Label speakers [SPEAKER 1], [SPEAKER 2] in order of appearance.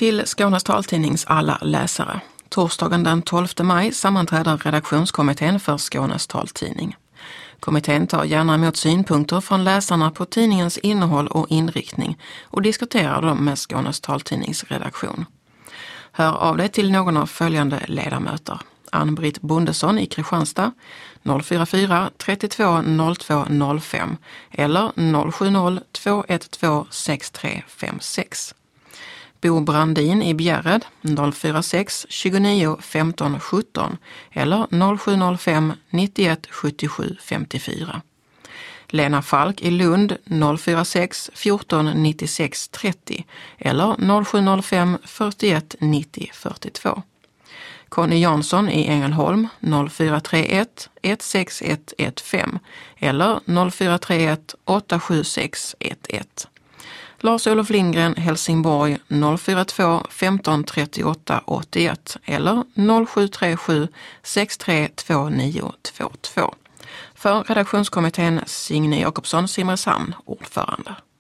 [SPEAKER 1] till Skånes taltidnings alla läsare. Torsdagen den 12 maj sammanträder redaktionskommittén för Skånes taltidning. Kommittén tar gärna emot synpunkter från läsarna på tidningens innehåll och inriktning och diskuterar dem med Skånes taltidnings redaktion. Hör av dig till någon av följande ledamöter. Ann-Britt Bondesson i Kristianstad 044 32 02 05 eller 070 212 6356. Bo Brandin i Bjärred 046 29 15 17 eller 0705 91 77 54. Lena Falk i Lund 046 14 96 30 eller 0705 41 90 42. Conny Jansson i Ängelholm 0431 16115 eller 0431 876 11. Lars-Olof Lindgren Helsingborg 042 15 38 81 eller 0737 632922. För redaktionskommittén Signe Jakobsson Simrishamn, ordförande.